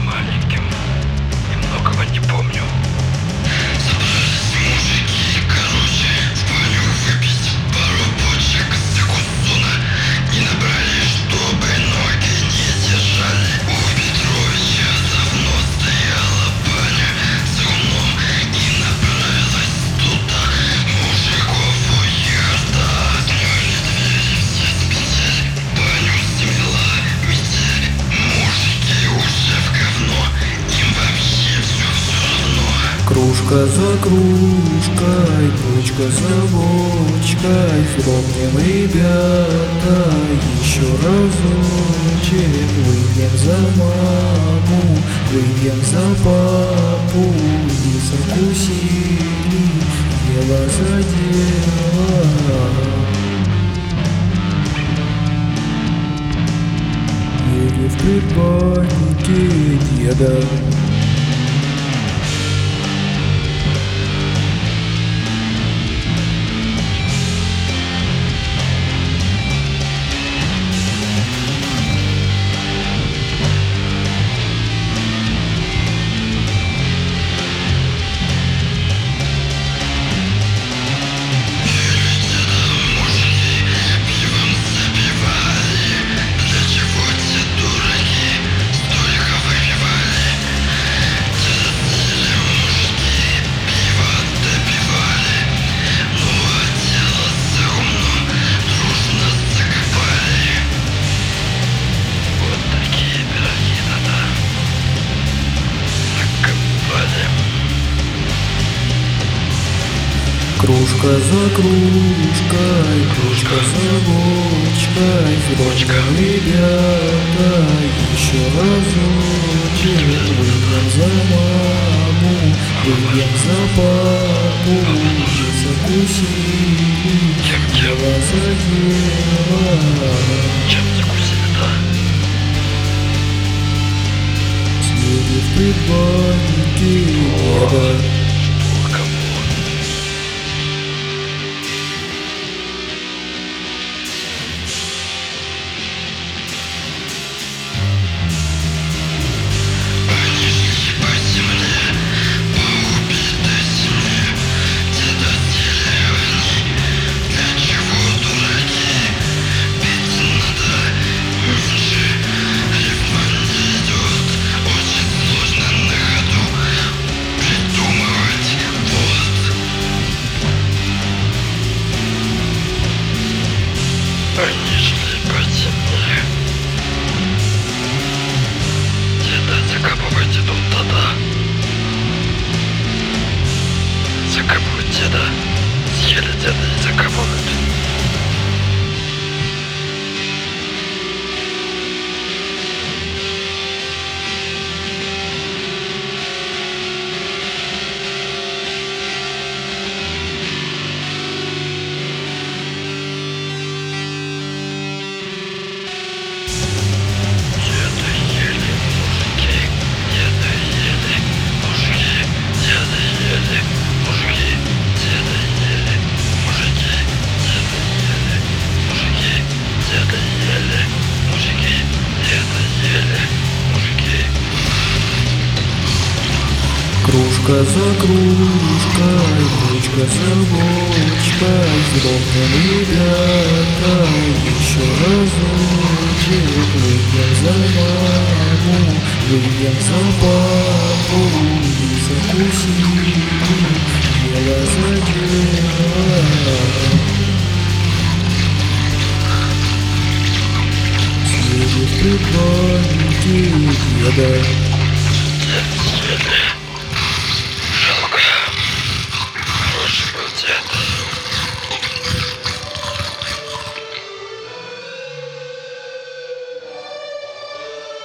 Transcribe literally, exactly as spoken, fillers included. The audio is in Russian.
маленьким и многого не помню. Собрались мужики, короче, в баню выпить пару бочек закусона. Не набрали, чтобы ноги не держали. У Петровича давно стояла баня с гумном, и направилась туда мужиков уерта. Смяли двери, все спятили, баню смела метель. Мужики уже в говно, им вообще все все равно. Кружка за кружкой, бочка за бочкой, вспомним, ребята, еще разочек. Выпьем за маму, выпьем за папу, и закусили, дело за дело. Еле в предбаннике деда. Кружка за кружкой, кружка за бочкой, бочка, ребята, еще разочек. Выпьем за маму, выпьем за папу, и закусили, дело за дело. Чем закусили-то? Съели в предбаннике деда. Они шли по земле. Деда закапывать идут тогда. Закапывают деда. Съели деда и закапывают. Кружка за кружкой, бочка за бочкой, вспомним, ребята, еще разочек. Выпьем за маму, выпьем за папу, и закусили, дело за дело. Съели в предбаннике деда.